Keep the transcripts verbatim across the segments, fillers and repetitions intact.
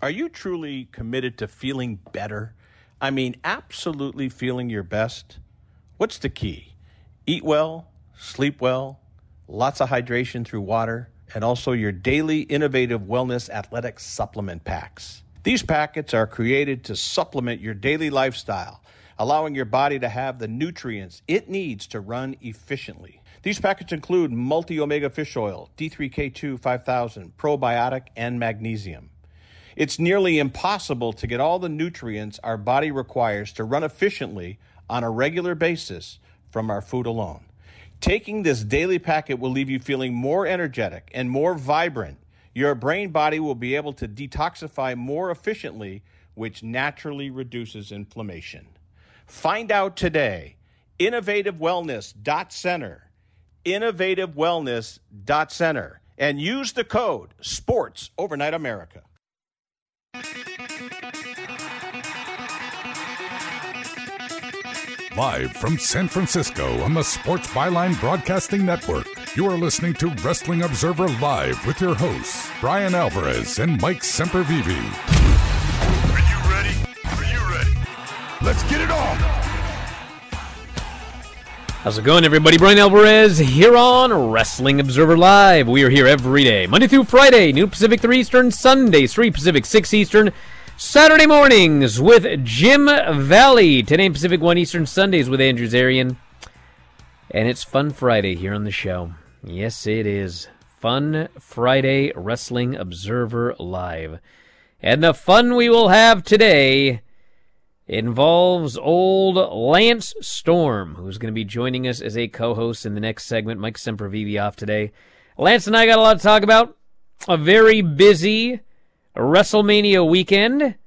Are you truly committed to feeling better? I mean, absolutely feeling your best? What's the key? Eat well, sleep well, lots of hydration through water, and also your daily innovative wellness athletic supplement packs. These packets are created to supplement your daily lifestyle, allowing your body to have the nutrients it needs to run efficiently. These packets include multi-omega fish oil, D three K two five thousand, probiotic, and magnesium. It's nearly impossible to get all the nutrients our body requires to run efficiently on a regular basis from our food alone. Taking this daily packet will leave you feeling more energetic and more vibrant. Your brain body will be able to detoxify more efficiently, which naturally reduces inflammation. Find out today. innovative wellness dot center. innovative wellness dot center. And use the code SPORTS Overnight America. Live from San Francisco on the Sports Byline Broadcasting Network, you are listening to Wrestling Observer Live with your hosts, Brian Alvarez and Mike Sempervive. Are you ready? Are you ready? Let's get it on! How's it going, everybody? Brian Alvarez here on Wrestling Observer Live. We are here every day, Monday through Friday, noon Pacific, three Eastern, Sundays, three Pacific, six Eastern, Saturday mornings with Jim Valley, ten a.m. Pacific, one Eastern, Sundays with Andrew Zarian. And it's Fun Friday here on the show. Yes, it is. Fun Friday, Wrestling Observer Live. And the fun we will have today involves old Lance Storm, who's going to be joining us as a co-host in the next segment. Mike Sempervive off today. Lance and I got a lot to talk about. A very busy WrestleMania weekend,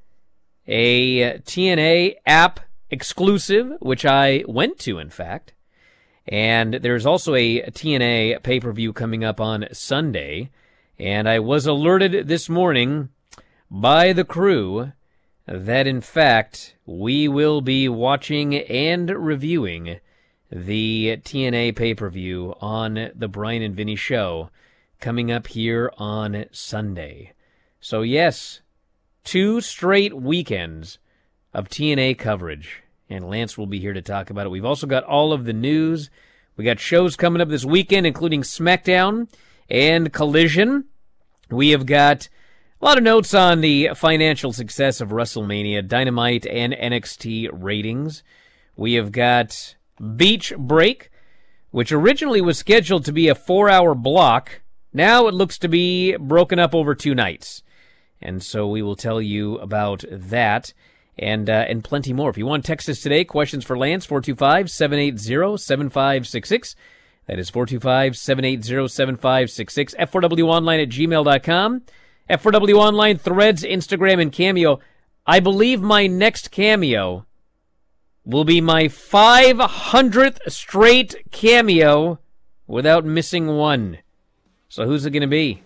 a T N A app exclusive, which I went to, in fact. And there's also a T N A pay-per-view coming up on Sunday. And I was alerted this morning by the crew that, in fact, we will be watching and reviewing the T N A pay-per-view on the Brian and Vinny Show coming up here on Sunday. So, yes, two straight weekends of T N A coverage, and Lance will be here to talk about it. We've also got all of the news. We got shows coming up this weekend, including SmackDown and Collision. We have got a lot of notes on the financial success of WrestleMania, Dynamite, and N X T ratings. We have got Beach Break, which originally was scheduled to be a four-hour block. Now it looks to be broken up over two nights. And so we will tell you about that and uh, and plenty more. If you want to text us today, questions for Lance, four two five, seven eight zero, seven five six six. That is four two five, seven eight zero, seven five six six. F four W online at gmail dot com. F four W online, Threads, Instagram, and Cameo. I believe my next Cameo will be my five hundredth straight Cameo without missing one. So who's it going to be?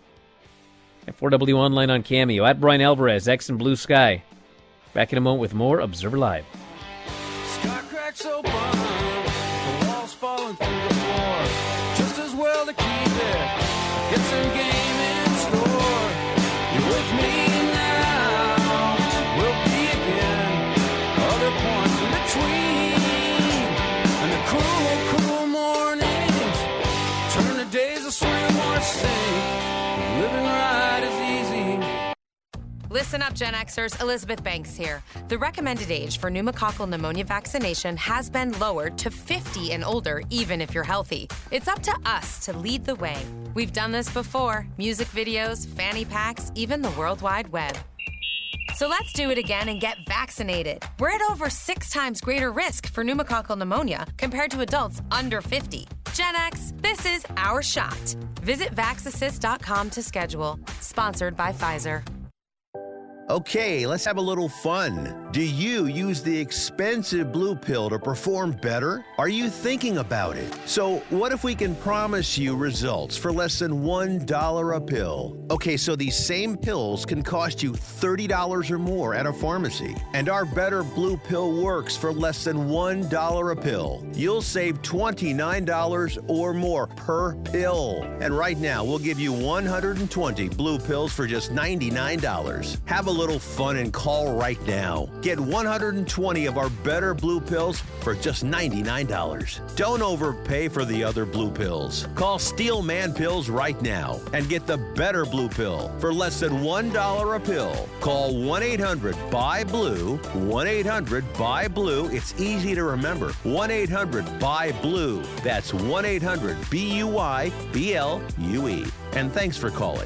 F four W online on Cameo. At Brian Alvarez, X and Blue Sky. Back in a moment with more Observer Live. Sky cracks open, the walls falling through the floor. Just as well to keep it. Get some game in store. You're with me now. We'll be again. Other points in between. And the cruel, cruel mornings turn the days of swim or sink. Living right is easy. Listen up, Gen Xers. Elizabeth Banks here. The recommended age for pneumococcal pneumonia vaccination has been lowered to fifty and older, even if you're healthy. It's up to us to lead the way. We've done this before. Music videos, fanny packs, even the World Wide Web. So let's do it again and get vaccinated. We're at over six times greater risk for pneumococcal pneumonia compared to adults under fifty. Gen X, this is our shot. Visit vax assist dot com to schedule. Sponsored by Pfizer. Okay, let's have a little fun. Do you use the expensive Blue Pill to perform better? Are you thinking about it? So what if we can promise you results for less than one dollar a pill? Okay, so these same pills can cost you thirty dollars or more at a pharmacy. And our Better Blue Pill works for less than one dollar a pill. You'll save twenty-nine dollars or more per pill. And right now, we'll give you one hundred twenty Blue Pills for just ninety-nine dollars. Have a little fun and call right now. Get one hundred twenty of our Better Blue Pills for just ninety-nine dollars. Don't overpay for the other Blue Pills. Call Steel Man Pills right now and get the Better Blue Pill for less than one dollar a pill. Call one eight hundred B U Y BLUE, one eight hundred B U Y BLUE. It's easy to remember. one eight hundred B U Y BLUE. That's one eight hundred B U Y B L U E. And thanks for calling.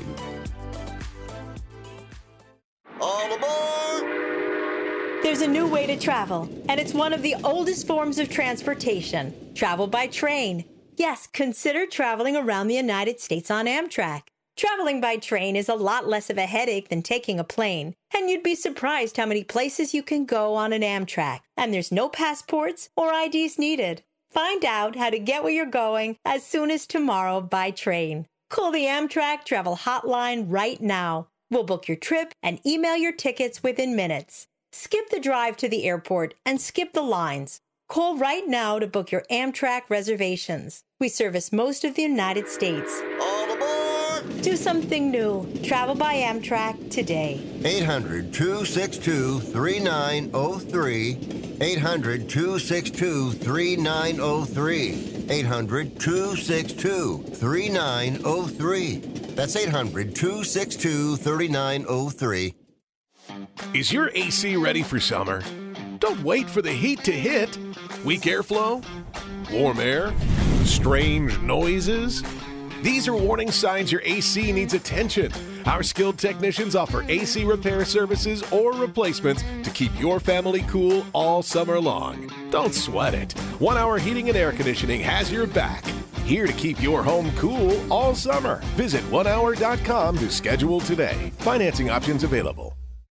All aboard! There's a new way to travel, and it's one of the oldest forms of transportation. Travel by train. Yes, consider traveling around the United States on Amtrak. Traveling by train is a lot less of a headache than taking a plane, and you'd be surprised how many places you can go on an Amtrak, and there's no passports or I Ds needed. Find out how to get where you're going as soon as tomorrow by train. Call the Amtrak Travel Hotline right now. We'll book your trip and email your tickets within minutes. Skip the drive to the airport and skip the lines. Call right now to book your Amtrak reservations. We service most of the United States. All aboard! Do something new. Travel by Amtrak today. eight hundred, two six two, three nine zero three. eight hundred, two six two, three nine zero three. eight hundred, two six two, three nine zero three. That's eight hundred, two six two, three nine zero three. Is your A C ready for summer? Don't wait for the heat to hit. Weak airflow? Warm air? Strange noises? These are warning signs your A C needs attention. Our skilled technicians offer A C repair services or replacements to keep your family cool all summer long. Don't sweat it. One Hour Heating and Air Conditioning has your back. Here to keep your home cool all summer. Visit one hour dot com to schedule today. Financing options available.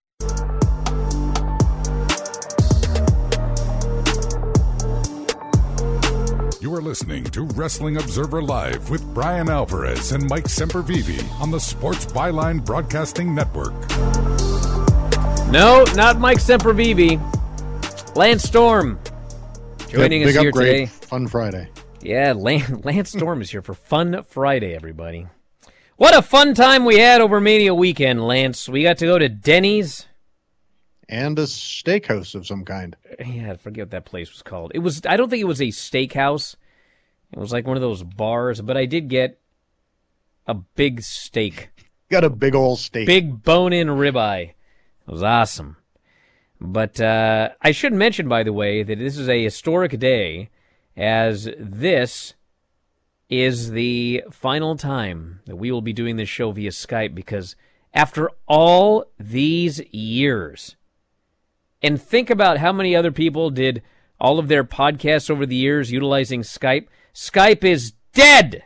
You are listening to Wrestling Observer Live with Brian Alvarez and Mike Sempervive on the Sports Byline Broadcasting Network. No, not Mike Sempervive. Lance Storm joining Yep, us big here upgrade. today. Fun Friday. Yeah, Lance, Lance Storm is here for Fun Friday, everybody. What a fun time we had over Mania weekend, Lance. We got to go to Denny's. And a steakhouse of some kind. Yeah, I forget what that place was called. It was. I don't think it was a steakhouse. It was like one of those bars, but I did get a big steak. Got a big old steak. Big bone-in ribeye. It was awesome. But uh, I should mention, by the way, that this is a historic day, as this is the final time that we will be doing this show via Skype, because after all these years, and think about how many other people did all of their podcasts over the years utilizing Skype. Skype is dead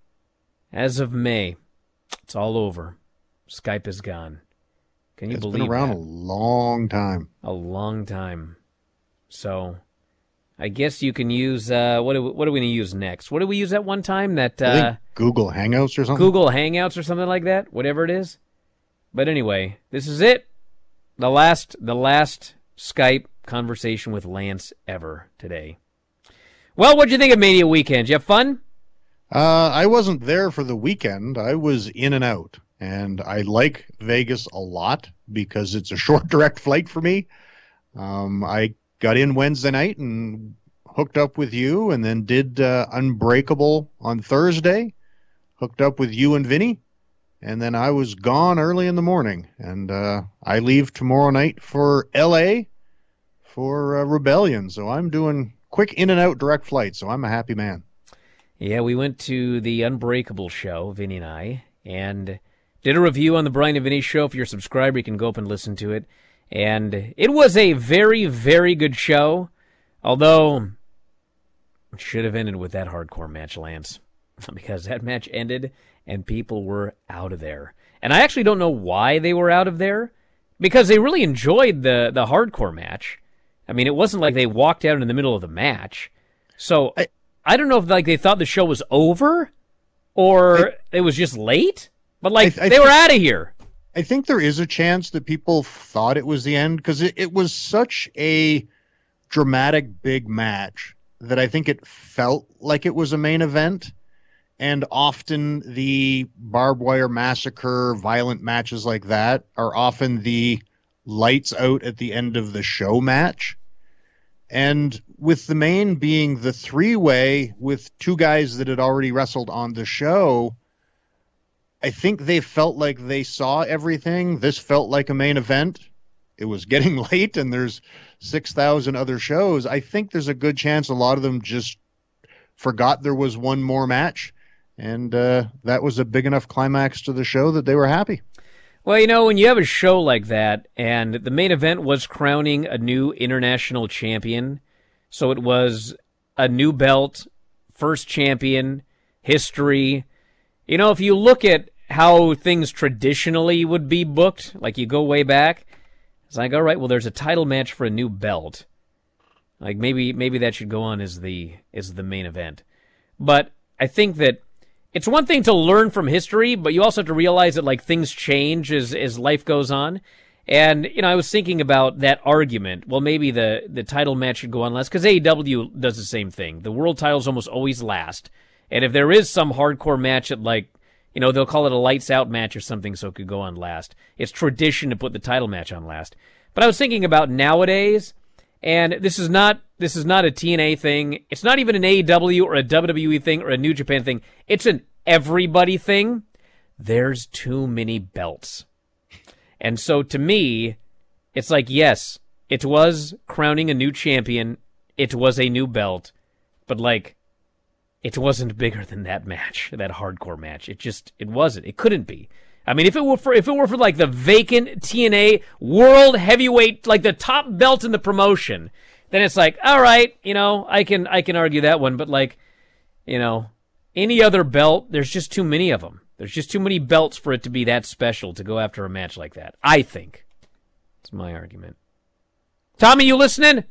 as of May. It's all over. Skype is gone. Can you it's believe been around that? a long time. A long time. So, I guess you can use, uh, what, do we, what are we going to use next? What did we use at one time? That I uh, think Google Hangouts or something? Google Hangouts or something like that? Whatever it is. But anyway, this is it. The last, the last Skype conversation with Lance ever today. Well, what'd you think of Mania weekend? Did you have fun? Uh, I wasn't there for the weekend. I was in and out. And I like Vegas a lot because it's a short direct flight for me. Um, I got in Wednesday night and hooked up with you, and then did uh, Unbreakable on Thursday. Hooked up with you and Vinny. And then I was gone early in the morning. And uh, I leave tomorrow night for L A for uh, Rebellion. So I'm doing quick in and out direct flight. So I'm a happy man. Yeah, we went to the Unbreakable show, Vinny and I, and did a review on the Brian and Vinny show. If you're a subscriber, you can go up and listen to it. And it was a very, very good show. Although, it should have ended with that hardcore match, Lance. Because that match ended and people were out of there. And I actually don't know why they were out of there, because they really enjoyed the, the hardcore match. I mean, it wasn't like they walked out in the middle of the match. So I, I don't know if like they thought the show was over or I, it was just late, but like I, I they were out of here. I think there is a chance that people thought it was the end because it, it was such a dramatic big match that I think it felt like it was a main event. And often the barbed wire massacre, violent matches like that are often the lights out at the end of the show match. And with the main being the three-way with two guys that had already wrestled on the show, I think they felt like they saw everything. This felt like a main event. It was getting late and there's six thousand other shows. I think there's a good chance a lot of them just forgot there was one more match. And uh, that was a big enough climax to the show that they were happy. Well, you know, when you have a show like that, and the main event was crowning a new international champion, so it was a new belt, first champion, history. You know, if you look at how things traditionally would be booked, like you go way back, it's like, all right, well, there's a title match for a new belt. Like maybe maybe that should go on as the as the main event. But I think that it's one thing to learn from history, but you also have to realize that like things change as as life goes on. And you know, I was thinking about that argument. Well, maybe the the title match should go on last because A E W does the same thing. The world titles almost always last, and if there is some hardcore match at like, you know, they'll call it a lights out match or something, so it could go on last. It's tradition to put the title match on last. But I was thinking about nowadays, and this is not this is not a T N A thing. It's not even an A E W or a W W E thing or a New Japan thing. It's an everybody thing. There's too many belts. And so to me, it's like, yes, it was crowning a new champion. It was a new belt. But like, it wasn't bigger than that match, that hardcore match. It just, it wasn't. It couldn't be. I mean, if it were for, if it were for like the vacant T N A world heavyweight, like the top belt in the promotion, then it's like, all right, you know, I can, I can argue that one. But like, you know, any other belt, there's just too many of them. There's just too many belts for it to be that special to go after a match like that. I think. That's my argument. Tommy, you listening?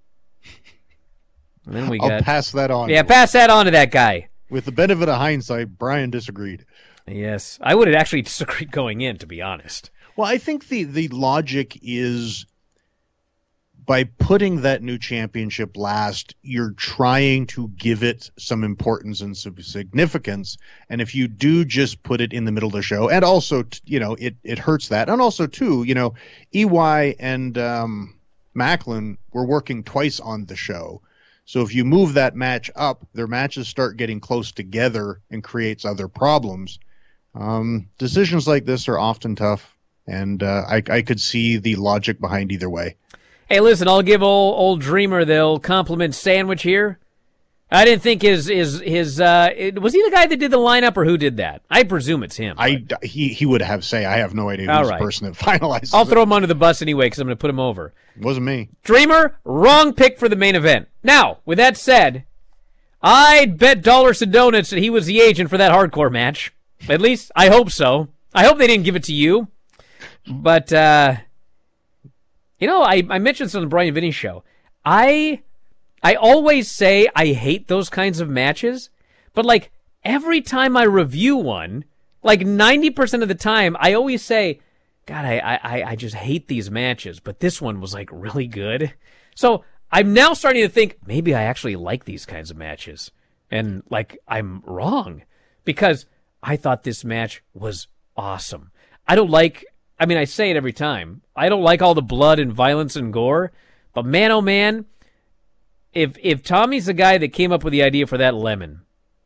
And then we I'll got, pass that on. Yeah, pass that on to that guy. With the benefit of hindsight, Brian disagreed. Yes. I would have actually disagreed going in, to be honest. Well, I think the, the logic is by putting that new championship last, you're trying to give it some importance and some significance. And if you do just put it in the middle of the show, and also, you know, it, it hurts that. And also, too, you know, E Y and um, Macklin were working twice on the show. So if you move that match up, their matches start getting close together and creates other problems. Um, decisions like this are often tough, and uh, I, I could see the logic behind either way. Hey, listen, I'll give old, old Dreamer the old compliment sandwich here. I didn't think his, his, his, uh, it, was he the guy that did the lineup or who did that? I presume it's him. I, he, he would have say, I have no idea who's right. the person that finalized I'll it. throw him under the bus anyway because I'm going to put him over. It wasn't me. Dreamer, wrong pick for the main event. Now, with that said, I'd bet dollars to donuts that he was the agent for that hardcore match. At least, I hope so. I hope they didn't give it to you. But, uh, you know, I, I mentioned this on the Brian Vinny show. I I always say I hate those kinds of matches, but like every time I review one, like ninety percent of the time, I always say, God, I, I, I just hate these matches, but this one was like really good. So I'm now starting to think maybe I actually like these kinds of matches. And like I'm wrong because I thought this match was awesome. I don't like... I mean, I say it every time. I don't like all the blood and violence and gore, but man, oh man, if if Tommy's the guy that came up with the idea for that lemon,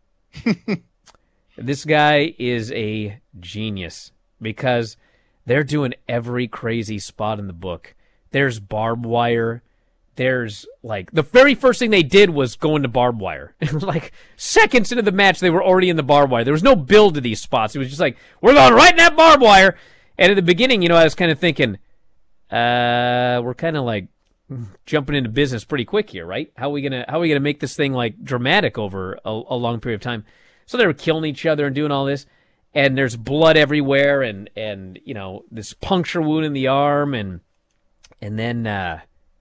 this guy is a genius because they're doing every crazy spot in the book. There's barbed wire. There's like the very first thing they did was go into barbed wire. Like seconds into the match, they were already in the barbed wire. There was no build to these spots. It was just like, we're going right in that barbed wire. And at the beginning, you know, I was kind of thinking, uh, we're kind of like jumping into business pretty quick here, right? How are we gonna how are we gonna make this thing like dramatic over a, a long period of time? So they were killing each other and doing all this, and there's blood everywhere, and, and you know, this puncture wound in the arm, and and then uh,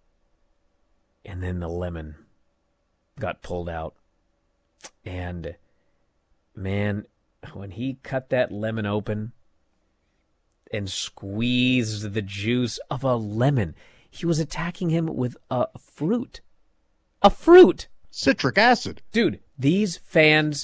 and then the lemon got pulled out. And, man, when he cut that lemon open and squeezed the juice of a lemon, he was attacking him with a fruit. A fruit! Citric acid. Dude, these fans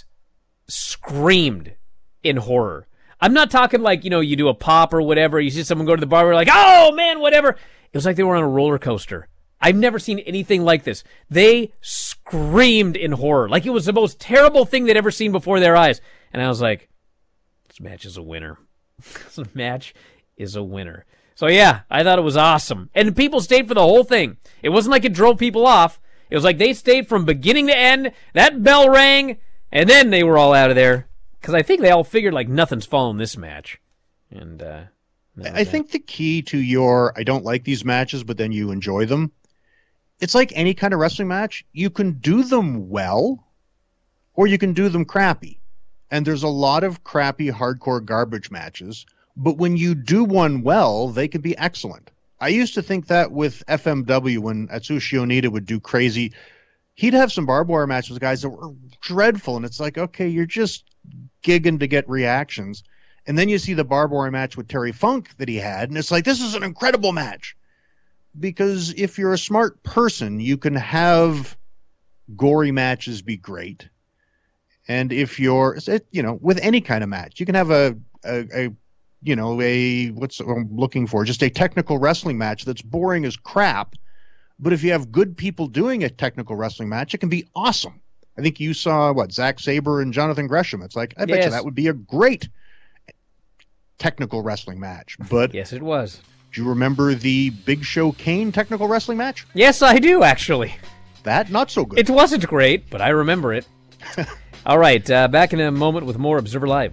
screamed in horror. I'm not talking like, you know, you do a pop or whatever, you see someone go to the bar, we're like, oh, man, whatever. It was like they were on a roller coaster. I've never seen anything like this. They screamed in horror. Like it was the most terrible thing they'd ever seen before their eyes. And I was like, this match is a winner. This match is a winner. So yeah, I thought it was awesome. And people stayed for the whole thing. It wasn't like it drove people off. It was like they stayed from beginning to end. That bell rang, and then they were all out of there. Because I think they all figured like nothing's following this match. And uh, I think the key to your, I don't like these matches, but then you enjoy them. It's like any kind of wrestling match. You can do them well, or you can do them crappy. And there's a lot of crappy, hardcore garbage matches. But when you do one well, they can be excellent. I used to think that with F M W when Atsushi Onita would do crazy. He'd have some barbed wire matches with guys that were dreadful. And it's like, okay, you're just gigging to get reactions. And then you see the barbed wire match with Terry Funk that he had. And it's like, this is an incredible match. Because if you're a smart person, you can have gory matches be great. And if you're, you know, with any kind of match, you can have a, a, a you know, a, what's what I'm looking for, just a technical wrestling match that's boring as crap. But if you have good people doing a technical wrestling match, it can be awesome. I think you saw, what, Zack Sabre and Jonathan Gresham. It's like, I bet yes. you that would be a great technical wrestling match. But yes, it was. Do you remember the Big Show Kane technical wrestling match? Yes, I do, actually. That, not so good. It wasn't great, but I remember it. All right, uh, back in a moment with more Observer Live.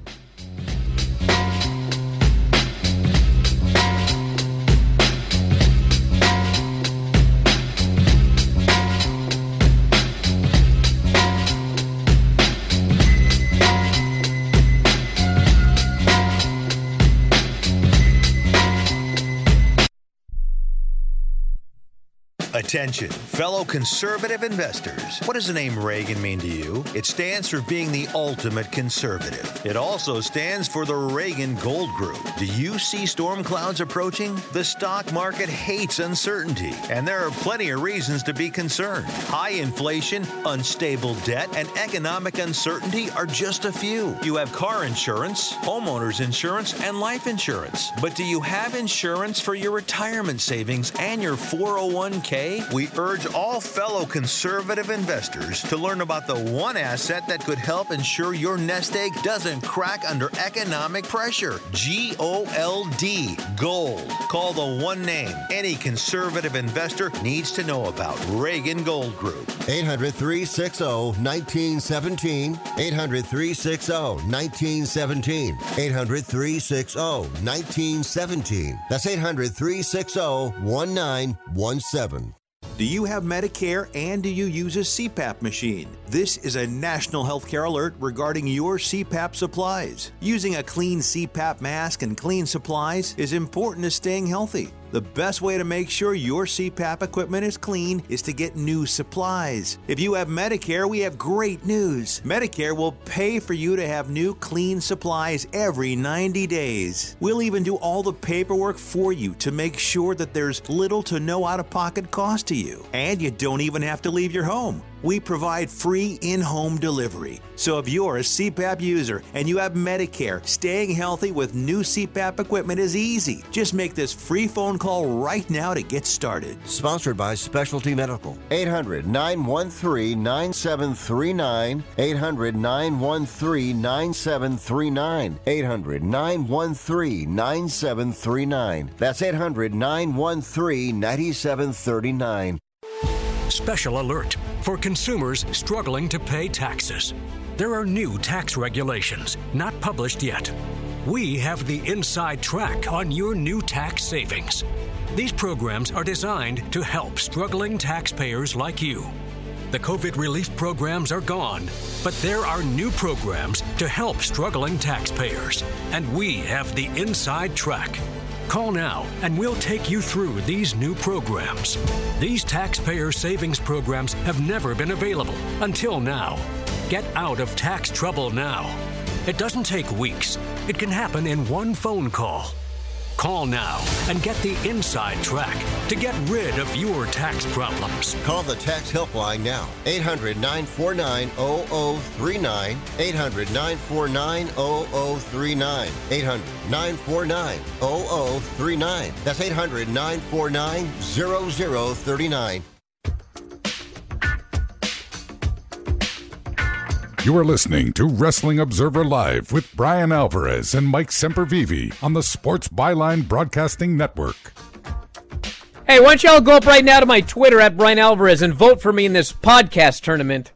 Attention, fellow conservative investors. What does the name Reagan mean to you? It stands for being the ultimate conservative. It also stands for the Reagan Gold Group. Do you see storm clouds approaching? The stock market hates uncertainty, and there are plenty of reasons to be concerned. High inflation, unstable debt, and economic uncertainty are just a few. You have car insurance, homeowners insurance, and life insurance. But do you have insurance for your retirement savings and your four oh one k? We urge all fellow conservative investors to learn about the one asset that could help ensure your nest egg doesn't crack under economic pressure. G O L D, gold. Call the one name any conservative investor needs to know about. Reagan Gold Group. eight hundred, three six zero, one nine one seven. eight hundred, three six zero, one nine one seven. eight hundred, three six zero, one nine one seven. That's eight hundred, three six zero, one nine one seven. Do you have Medicare and do you use a C PAP machine? This is a national healthcare alert regarding your C PAP supplies. Using a clean C PAP mask and clean supplies is important to staying healthy. The best way to make sure your C PAP equipment is clean is to get new supplies. If you have Medicare, we have great news. Medicare will pay for you to have new clean supplies every ninety days. We'll even do all the paperwork for you to make sure that there's little to no out-of-pocket cost to you. And you don't even have to leave your home. We provide free in-home delivery. So if you're a C PAP user and you have Medicare, staying healthy with new C PAP equipment is easy. Just make this free phone call right now to get started. Sponsored by Specialty Medical. eight hundred, nine one three, nine seven three nine. eight hundred, nine one three, nine seven three nine. eight hundred, nine one three, nine seven three nine. That's eight hundred, nine one three, nine seven three nine. Special alert for consumers struggling to pay taxes. There are new tax regulations not published yet. We have the inside track on your new tax savings. These programs are designed to help struggling taxpayers like you. The COVID relief programs are gone, but there are new programs to help struggling taxpayers, and we have the inside track. Call now and we'll take you through these new programs. These taxpayer savings programs have never been available until now. Get out of tax trouble now. It doesn't take weeks. It can happen in one phone call. Call now and get the inside track to get rid of your tax problems. Call the tax helpline now. eight hundred, nine four nine, zero zero three nine. eight hundred, nine four nine, zero zero three nine. eight hundred, nine four nine, zero zero three nine. That's eight hundred, nine four nine, zero zero three nine. You are listening to Wrestling Observer Live with Brian Alvarez and Mike Sempervive on the Sports Byline Broadcasting Network. Hey, why don't y'all go up right now to my Twitter at Brian Alvarez and vote for me in this podcast tournament.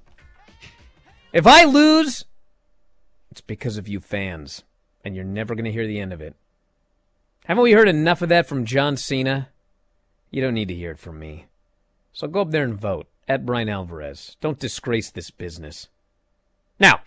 If I lose, it's because of you fans, and you're never going to hear the end of it. Haven't we heard enough of that from John Cena? You don't need to hear it from me. So go up there and vote at Brian Alvarez. Don't disgrace this business. Now,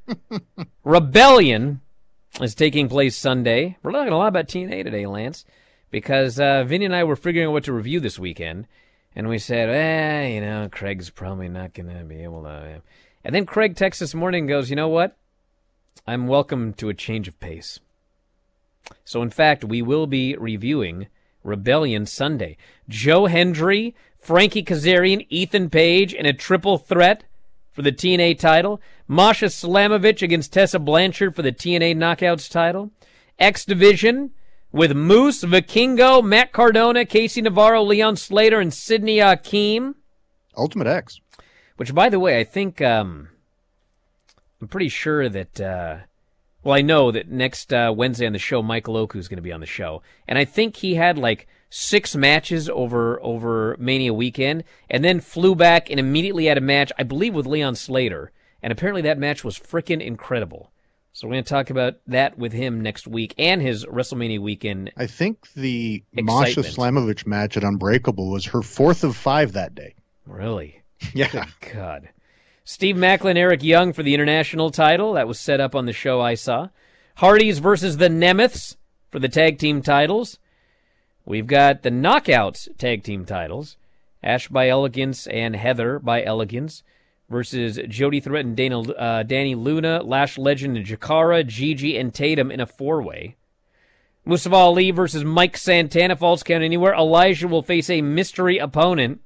Rebellion is taking place Sunday. We're talking a lot about T N A today, Lance, because uh, Vinny and I were figuring out what to review this weekend, and we said, eh, you know, Craig's probably not going to be able to. And then Craig texts this morning and goes, you know what? I'm welcome to a change of pace. So, in fact, we will be reviewing Rebellion Sunday. Joe Hendry, Frankie Kazarian, Ethan Page, in a triple threat for the T N A title. Masha Slamovich against Tessa Blanchard for the T N A Knockouts title. X Division with Moose, Vikingo, Matt Cardona, Casey Navarro, Leon Slater, and Sidney Akeem. Ultimate X. Which, by the way, I think, um, I'm pretty sure that, uh, well, I know that next uh, Wednesday on the show, Michael Oku is going to be on the show. And I think he had like six matches over over Mania weekend, and then flew back and immediately had a match, I believe, with Leon Slater. And apparently that match was frickin' incredible. So we're going to talk about that with him next week and his WrestleMania weekend. I think the excitement. Masha Slamovich match at Unbreakable was her fourth of five that day. Really? Yeah. Good God. Steve Macklin, Eric Young for the international title. That was set up on the show I saw. Hardys versus the Nemeths for the tag team titles. We've got the Knockouts tag team titles. Ash by Elegance and Heather by Elegance versus Jody Threat and Dana, uh, Danny Luna, Lash Legend and Jakara, Gigi, and Tatum in a four-way. Mustafa Ali versus Mike Santana, Falls Count Anywhere. Elijah will face a mystery opponent.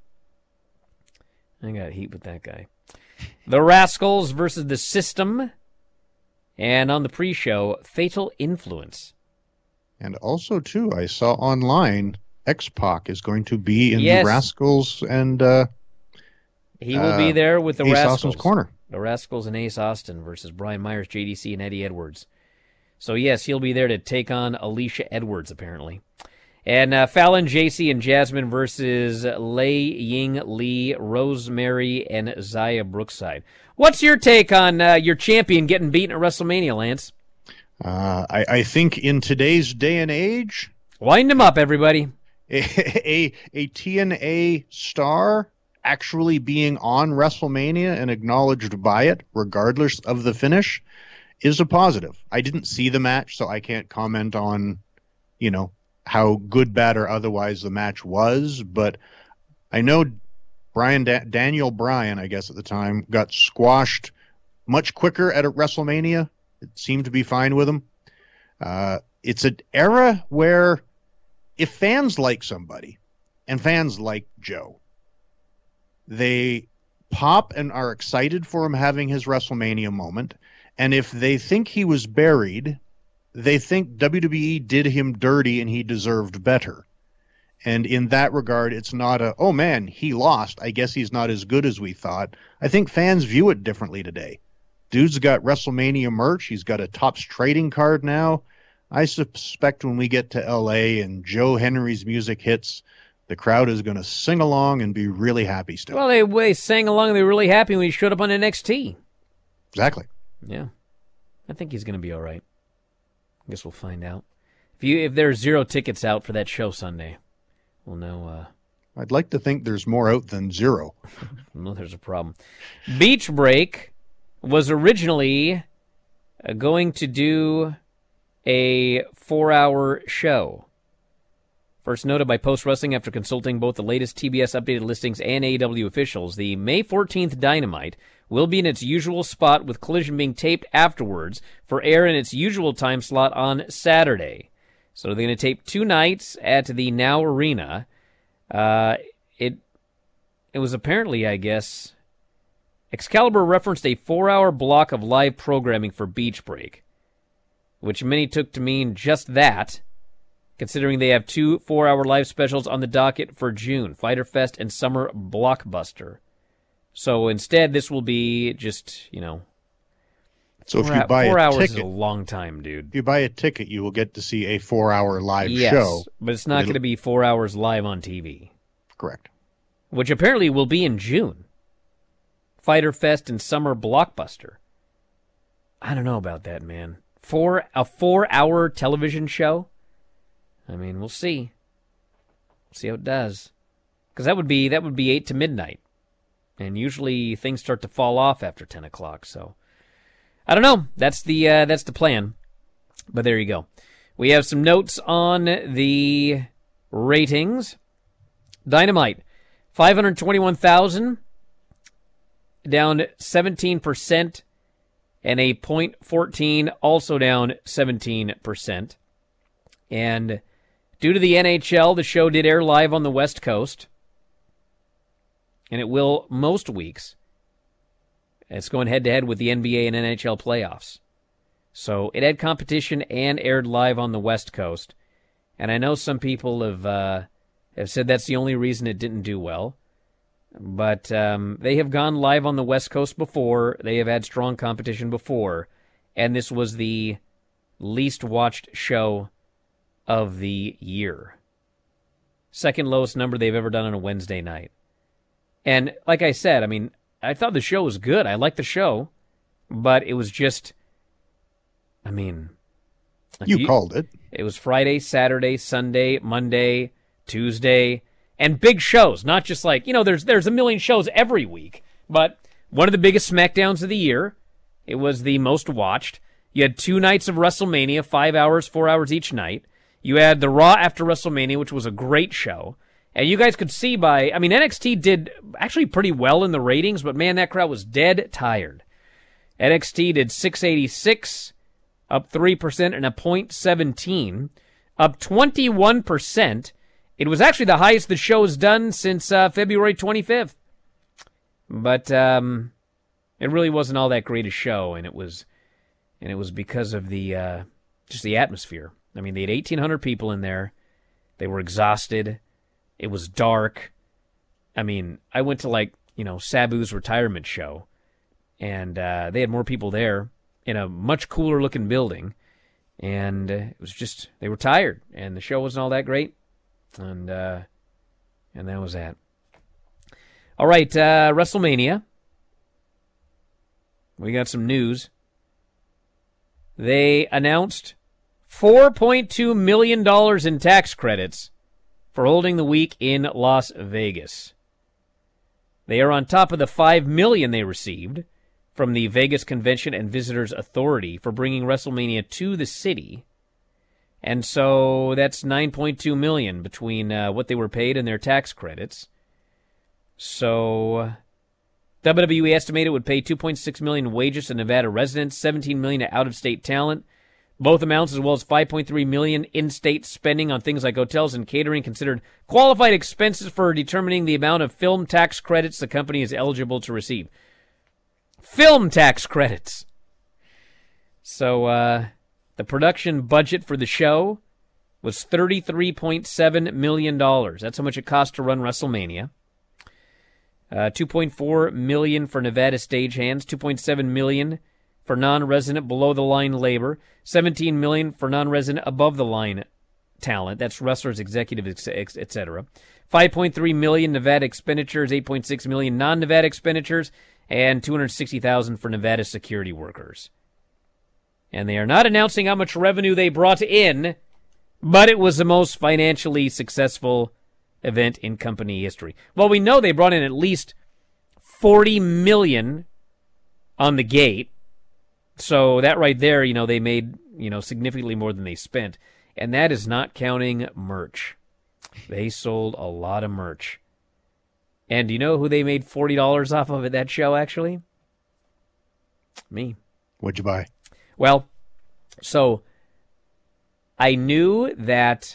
I got heat with that guy. The Rascals versus the System. And on the pre-show, Fatal Influence. And also, too, I saw online X-Pac is going to be in yes. the Rascals and... Uh, He will uh, be there with the Ace Rascals. Austin's corner. The Rascals and Ace Austin versus Brian Myers, J D C, and Eddie Edwards. So, yes, he'll be there to take on Alicia Edwards, apparently. And uh, Fallon, J C, and Jasmine versus Lei Ying Lee, Rosemary, and Zaya Brookside. What's your take on uh, your champion getting beaten at WrestleMania, Lance? Uh, I, I think in today's day and age... Wind him up, everybody. A, a, a T N A star... actually being on WrestleMania and acknowledged by it, regardless of the finish, is a positive. I didn't see the match, so I can't comment on, you know, how good, bad, or otherwise the match was, but I know Brian da- Daniel Bryan, I guess at the time, got squashed much quicker at a WrestleMania. It seemed to be fine with him. Uh, it's an era where if fans like somebody, and fans like Joe, they pop and are excited for him having his WrestleMania moment. And if they think he was buried, they think W W E did him dirty and he deserved better. And in that regard, it's not a, oh man, he lost. I guess he's not as good as we thought. I think fans view it differently today. Dude's got WrestleMania merch. He's got a Topps trading card now. I suspect when we get to L A and Joe Henry's music hits, the crowd is going to sing along and be really happy still. Well, they, they sang along and they were really happy when he showed up on N X T. Exactly. Yeah. I think he's going to be all right. I guess we'll find out. If you if there's zero tickets out for that show Sunday, we'll know. Uh, I'd like to think there's more out than zero. No, there's a problem. Beach Break was originally uh, going to do a four-hour show. First noted by Post Wrestling after consulting both the latest T B S updated listings and A E W officials, the May fourteenth Dynamite will be in its usual spot with Collision being taped afterwards for air in its usual time slot on Saturday. So they're going to tape two nights at the Now Arena. Uh, it it was apparently, I guess, Excalibur referenced a four-hour block of live programming for Beach Break, which many took to mean just that, considering they have two four-hour live specials on the docket for June, Fyter Fest and Summer Blockbuster. So instead, this will be just, you know, so four, if you buy four a hours ticket, is a long time, dude. If you buy a ticket, you will get to see a four-hour live yes, show. But it's not going to be four hours live on T V. Correct. Which apparently will be in June. Fyter Fest and Summer Blockbuster. I don't know about that, man. Four a four-hour television show? I mean, we'll see. We'll see how it does. Because that would be that would be eight to midnight. And usually things start to fall off after ten o'clock, so I don't know. That's the uh, that's the plan. But there you go. We have some notes on the ratings. Dynamite, five hundred twenty-one thousand, down seventeen percent, and a point one four, also down seventeen percent. And due to the N H L, the show did air live on the West Coast, and it will most weeks. It's going head-to-head with the N B A and N H L playoffs. So it had competition and aired live on the West Coast. And I know some people have uh, have said that's the only reason it didn't do well. But um, they have gone live on the West Coast before. They have had strong competition before. And this was the least watched show of the year. Second lowest number they've ever done on a Wednesday night. And like I said, I mean, I thought the show was good. I liked the show. But it was just, I mean... You, you called it. It was Friday, Saturday, Sunday, Monday, Tuesday, and big shows. Not just like, you know, there's there's a million shows every week. But one of the biggest SmackDowns of the year. It was the most watched. You had two nights of WrestleMania, five hours, four hours each night. You had the Raw after WrestleMania, which was a great show. And you guys could see by, I mean, N X T did actually pretty well in the ratings, but man, that crowd was dead tired. N X T did six eighty-six, up three percent, and a point one seven, up twenty-one percent. It was actually the highest the show has done since uh, February twenty-fifth. But um, it really wasn't all that great a show, and it was and it was because of the uh, just the atmosphere. I mean, they had eighteen hundred people in there. They were exhausted. It was dark. I mean, I went to, like, you know, Sabu's retirement show, and uh, they had more people there in a much cooler-looking building, and uh, it was just, they were tired, and the show wasn't all that great, and uh, and that was that. All right, uh, WrestleMania. We got some news. They announced four point two million dollars in tax credits for holding the week in Las Vegas. They are on top of the five million dollars they received from the Vegas Convention and Visitors Authority for bringing WrestleMania to the city. And so that's nine point two million dollars between uh, what they were paid and their tax credits. So W W E estimated it would pay two point six million dollars in wages to Nevada residents, seventeen million dollars to out-of-state talent. Both amounts, as well as five point three million dollars in-state spending on things like hotels and catering, considered qualified expenses for determining the amount of film tax credits the company is eligible to receive. Film tax credits. So uh, the production budget for the show was thirty-three point seven million dollars. That's how much it cost to run WrestleMania. Uh, two point four million dollars for Nevada stagehands, two point seven million dollars for non-resident below-the-line labor, seventeen million dollars for non-resident above-the-line talent. That's wrestlers, executives, et cetera. five point three million dollars Nevada expenditures, eight point six million dollars non-Nevada expenditures, and two hundred sixty thousand dollars for Nevada security workers. And they are not announcing how much revenue they brought in, but it was the most financially successful event in company history. Well, we know they brought in at least forty million dollars on the gate. So that right there, you know, they made, you know, significantly more than they spent. And that is not counting merch. They sold a lot of merch. And do you know who they made forty dollars off of at that show, actually? Me. What'd you buy? Well, so I knew that,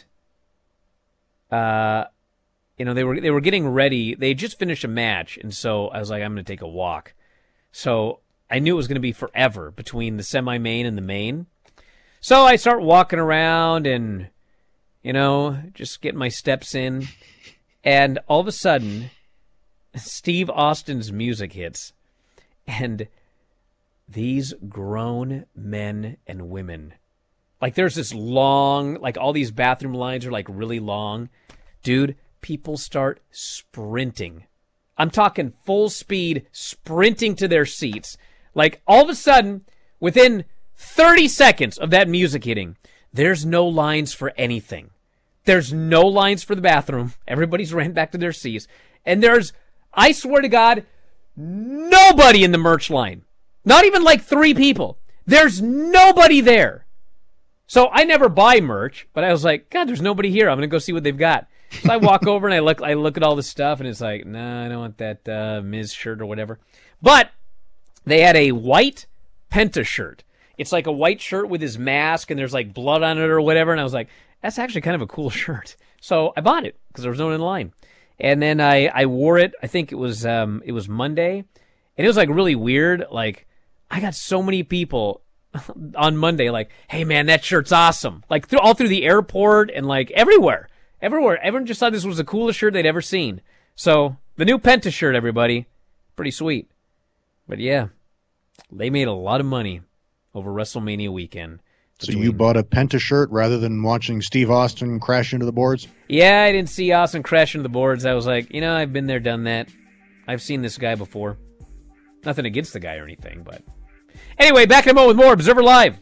uh, you know, they were they were getting ready. They had just finished a match, and so I was like, I'm going to take a walk. So I knew it was going to be forever between the semi-main and the main. So I start walking around and, you know, just getting my steps in. And all of a sudden, Steve Austin's music hits. And these grown men and women, like there's this long, like all these bathroom lines are like really long. Dude, people start sprinting. I'm talking full speed, sprinting to their seats. Like, all of a sudden, within thirty seconds of that music hitting, there's no lines for anything. There's no lines for the bathroom. Everybody's ran back to their seats. And there's, I swear to God, nobody in the merch line. Not even like three people. There's nobody there. So I never buy merch, but I was like, God, there's nobody here. I'm going to go see what they've got. So I walk over and I look I look at all the stuff, and it's like, no, nah, I don't want that uh, Miz shirt or whatever. But they had a white Penta shirt. It's like a white shirt with his mask, and there's like blood on it or whatever. And I was like, that's actually kind of a cool shirt. So I bought it because there was no one in line. And then I, I wore it. I think it was um it was Monday, and it was like really weird. Like I got so many people on Monday like, hey man, that shirt's awesome. Like through, all through the airport and like everywhere. Everywhere. Everyone just thought this was the coolest shirt they'd ever seen. So, the new Penta shirt, everybody. Pretty sweet. But yeah, they made a lot of money over WrestleMania weekend. So you bought a Penta shirt rather than watching Steve Austin crash into the boards? Yeah, I didn't see Austin crash into the boards. I was like, you know, I've been there, done that. I've seen this guy before. Nothing against the guy or anything, but... Anyway, back in a moment with more Observer Live.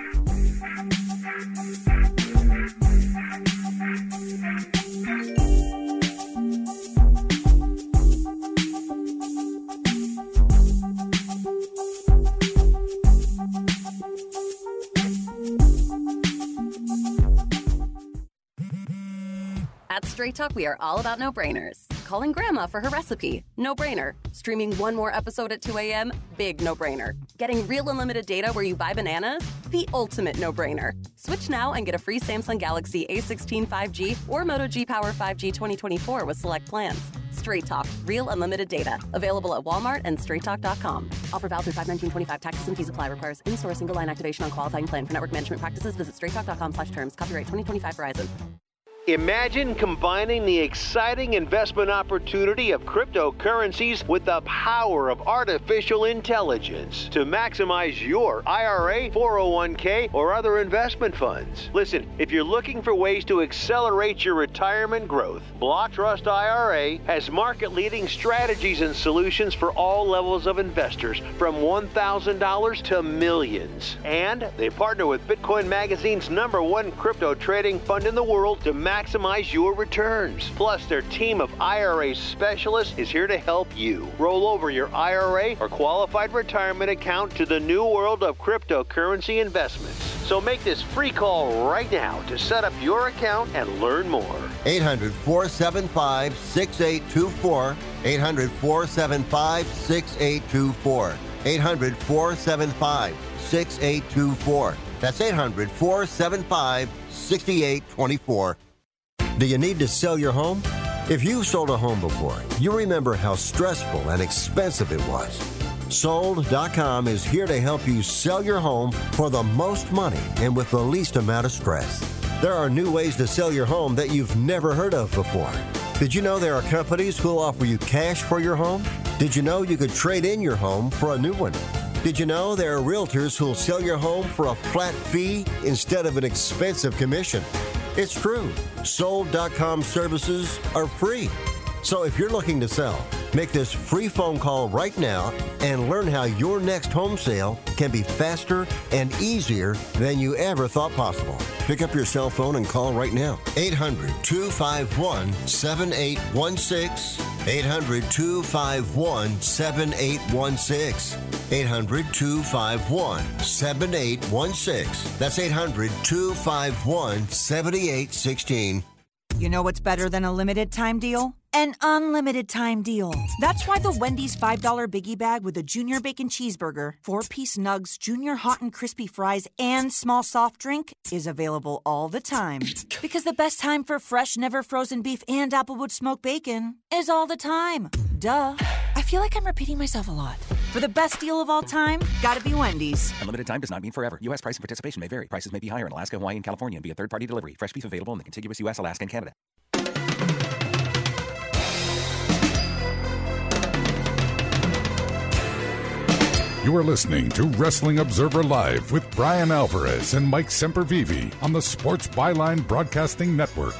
At Straight Talk, we are all about no-brainers. Calling Grandma for her recipe? No-brainer. Streaming one more episode at two a.m.? Big no-brainer. Getting real unlimited data where you buy bananas? The ultimate no-brainer. Switch now and get a free Samsung Galaxy A sixteen five G or Moto G Power five G twenty twenty-four with select plans. Straight Talk. Real unlimited data. Available at Walmart and straight talk dot com. Offer valid through five nineteen twenty-five. Taxes and fees apply. Requires in-store single line activation on qualifying plan. For network management practices, visit straight talk dot com slash terms. Copyright twenty twenty-five Verizon. Imagine combining the exciting investment opportunity of cryptocurrencies with the power of artificial intelligence to maximize your I R A, four oh one k, or other investment funds. Listen, if you're looking for ways to accelerate your retirement growth, Block Trust I R A has market-leading strategies and solutions for all levels of investors, from one thousand dollars to millions. And they partner with Bitcoin Magazine's number one crypto trading fund in the world to maximize your returns. Plus, their team of I R A specialists is here to help you roll over your I R A or qualified retirement account to the new world of cryptocurrency investments. So make this free call right now to set up your account and learn more. eight hundred, four seven five, six eight two four. eight hundred, four seven five, six eight two four. eight hundred, four seven five, six eight two four. That's eight hundred, four seven five, six eight two four. Do you need to sell your home? If you've sold a home before, you remember how stressful and expensive it was. Sold dot com is here to help you sell your home for the most money and with the least amount of stress. There are new ways to sell your home that you've never heard of before. Did you know there are companies who'll offer you cash for your home? Did you know you could trade in your home for a new one? Did you know there are realtors who'll sell your home for a flat fee instead of an expensive commission? It's true. Sold dot com services are free. So if you're looking to sell, Make this free phone call right now and learn how your next home sale can be faster and easier than you ever thought possible. Pick up your cell phone and call right now. eight hundred, two five one, seven eight one six. eight hundred, two five one, seven eight one six. eight hundred, two five one, seven eight one six. That's eight hundred, two five one, seven eight one six. You know what's better than a limited time deal? An unlimited time deal. That's why the Wendy's five dollar Biggie Bag with a Junior Bacon Cheeseburger, four-piece nugs, Junior Hot and Crispy Fries, and small soft drink is available all the time. Because the best time for fresh, never frozen beef and Applewood smoked bacon is all the time. Duh. I feel like I'm repeating myself a lot. For the best deal of all time, gotta be Wendy's. Unlimited time does not mean forever. U S price and participation may vary. Prices may be higher in Alaska, Hawaii, and California and via third-party delivery. Fresh beef available in the contiguous U S, Alaska, and Canada. You are listening to Wrestling Observer Live with Brian Alvarez and Mike Sempervive on the Sports Byline Broadcasting Network.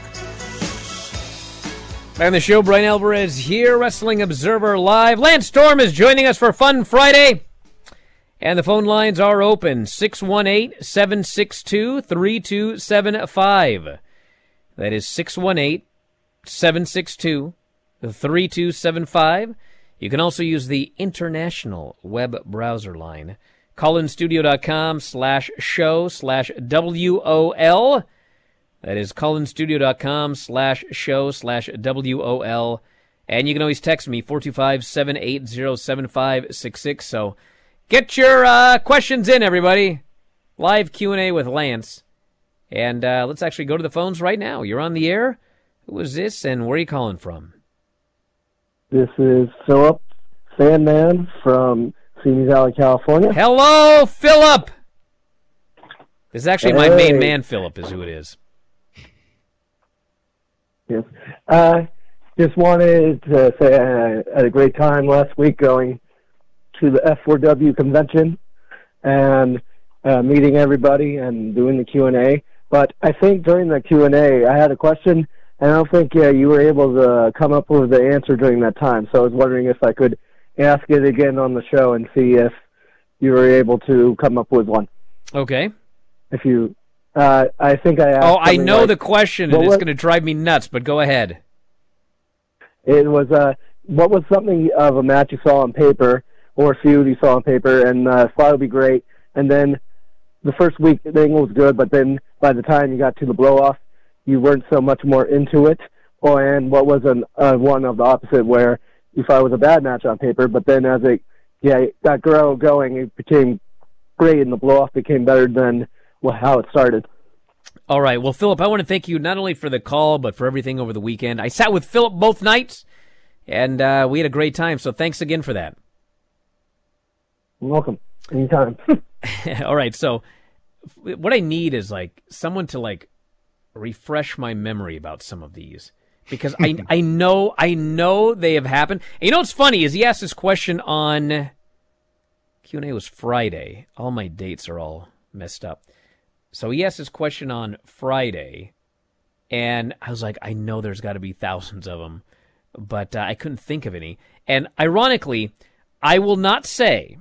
Back on the show, Brian Alvarez here, Wrestling Observer Live. Lance Storm is joining us for Fun Friday. And the phone lines are open, six one eight, seven six two, three two seven five. That is six one eight, seven six two, three two seven five. You can also use the international web browser line, collinstudio.com slash show slash W O L. That is collinstudio.com slash show slash W O L. And you can always text me, four two five, seven eight zero, seven five six six. So get your uh, questions in, everybody. Live Q and A with Lance. And uh, let's actually go to the phones right now. You're on the air. Who is this, and where are you calling from? This is Philip Sandman from Simi Valley, California. Hello, Philip! This is actually my Hey. main man, Philip, is who it is. Yes. Uh, just wanted to say I had a great time last week going to the F four W convention and uh, meeting everybody and doing the Q and A. But I think during the Q and A, I had a question, and I don't think uh, you were able to come up with the answer during that time. So I was wondering if I could ask it again on the show and see if you were able to come up with one. Okay. If you, uh, I think I asked. Oh, I something know like, the question, what and it's was- going to drive me nuts, but go ahead. It was, uh, what was something of a match you saw on paper, or a feud you saw on paper, and uh, thought it would be great, and then the first week thing was good, but then by the time you got to the blow-off, you weren't so much more into it, or and what was an, uh, one of the opposite, where you thought it was a bad match on paper, but then as it yeah, it got grow going, it became great, and the blow-off became better than well, how it started. All right. Well, Philip, I want to thank you not only for the call, but for everything over the weekend. I sat with Philip both nights, and uh, we had a great time, so thanks again for that. You're welcome. Anytime. All right. So what I need is, like, someone to, like, refresh my memory about some of these. Because I I know I know they have happened. And you know what's funny is he asked this question on Q and A was Friday. All my dates are all messed up. So he asked this question on Friday, and I was like, I know there's got to be thousands of them, but uh, I couldn't think of any. And ironically, I will not say,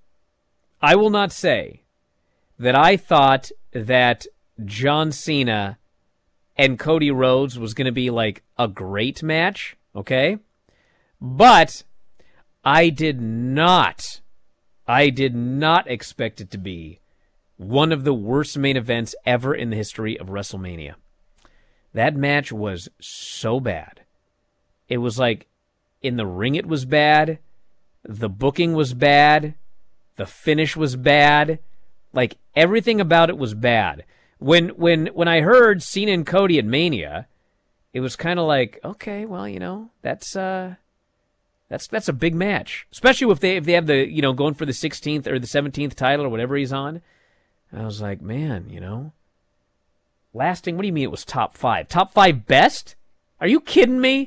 I will not say that I thought that John Cena and Cody Rhodes was going to be like a great match, okay? But I did not, I did not expect it to be one of the worst main events ever in the history of WrestleMania. That match was so bad. It was like, in the ring it was bad, the booking was bad, the finish was bad, like everything about it was bad. When when when I heard Cena and Cody at Mania, it was kind of like, okay, well, you know, that's uh, that's that's a big match, especially if they if they have the you know going for the sixteenth or the seventeenth title or whatever he's on. I was like, man, you know, lasting. What do you mean it was top five? Top five best? Are you kidding me?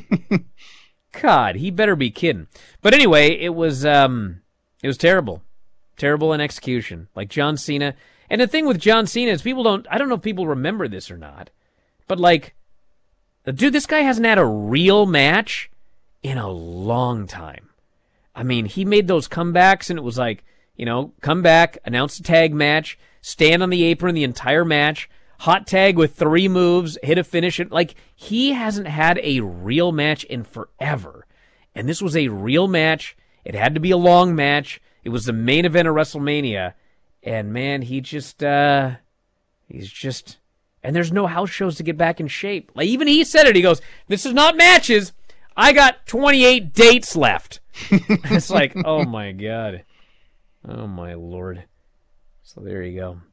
God, he better be kidding. But anyway, it was um, it was terrible, terrible in execution. Like John Cena. And the thing with John Cena is people don't, I don't know if people remember this or not, but like, dude, this guy hasn't had a real match in a long time. I mean, he made those comebacks, and it was like, you know, come back, announce a tag match, stand on the apron the entire match, hot tag with three moves, hit a finish. Like, he hasn't had a real match in forever. And this was a real match. It had to be a long match. It was the main event of WrestleMania. And, man, he just, uh, he's just, and there's no house shows to get back in shape. Like, even he said it. He goes, this is not matches. I got twenty-eight dates left. It's like, oh, my God. Oh, my Lord. So there you go.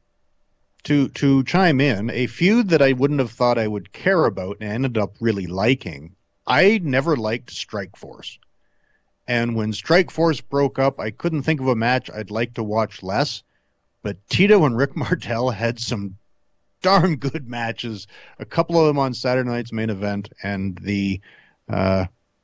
To to chime in, a feud that I wouldn't have thought I would care about and ended up really liking, I never liked Strikeforce. And when Strikeforce broke up, I couldn't think of a match I'd like to watch less. But Tito and Rick Martel had some darn good matches, a couple of them on Saturday night's main event, and the uh,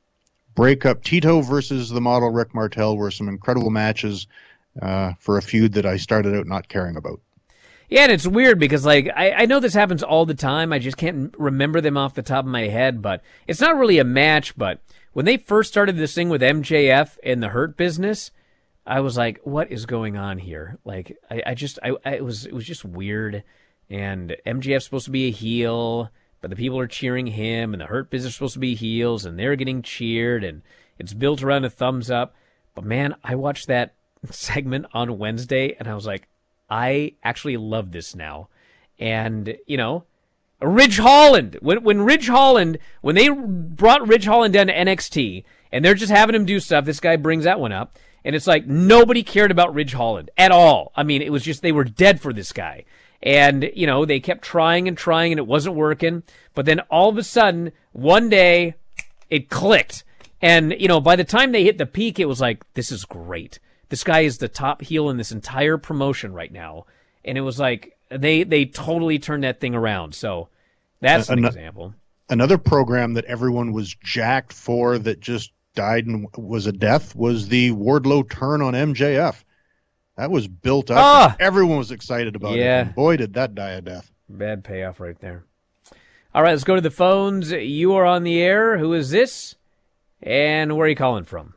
breakup Tito versus the model Rick Martel were some incredible matches uh, for a feud that I started out not caring about. Yeah, and it's weird because, like, I, I know this happens all the time. I just can't remember them off the top of my head, but it's not really a match. But when they first started this thing with M J F and the Hurt Business, I was like, what is going on here? Like, I, I just, I, I, it was, it was just weird. And M J F's supposed to be a heel, but the people are cheering him, and the Hurt Business is supposed to be heels, and they're getting cheered, and it's built around a thumbs up. But man, I watched that segment on Wednesday, and I was like, I actually love this now. And, you know, Ridge Holland, when when Ridge Holland, when they brought Ridge Holland down to N X T, and they're just having him do stuff, this guy brings that one up, and it's like nobody cared about Ridge Holland at all. I mean, it was just they were dead for this guy. And, you know, they kept trying and trying, and it wasn't working. But then all of a sudden, one day, it clicked. And, you know, by the time they hit the peak, it was like, this is great. This guy is the top heel in this entire promotion right now. And it was like, they they totally turned that thing around. So that's an, an example. Another program that everyone was jacked for that just died and was a death was the Wardlow turn on M J F. That was built up. Ah! Everyone was excited about Yeah. it. And boy, did that die a death. Bad payoff right there. All right, let's go to the phones. You are on the air. Who is this? And where are you calling from?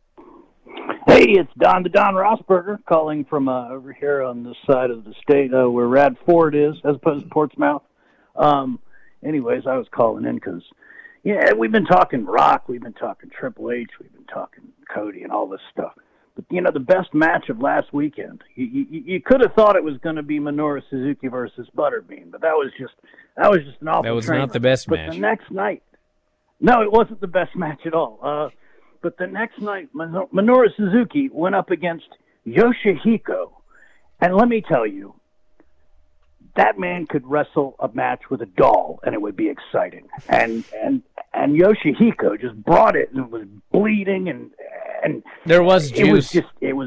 Hey, it's Don the Don Rosberger calling from uh, over here on this side of the state uh, where Rad Ford is, as opposed to Portsmouth. Um, anyways, I was calling in because, yeah, we've been talking Rock, we've been talking Triple H, we've been talking Cody and all this stuff. But, you know, the best match of last weekend, you, you, you could have thought it was going to be Minoru Suzuki versus Butterbean, but that was just that was just an awful That was train not the wreck. best but match. the next night, no, it wasn't the best match at all. Uh, but the next night, Min- Minoru Suzuki went up against Yoshihiko. And let me tell you, that man could wrestle a match with a doll, and it would be exciting. And and and Yoshihiko just brought it, and it was bleeding, and and There was It was juice. just it was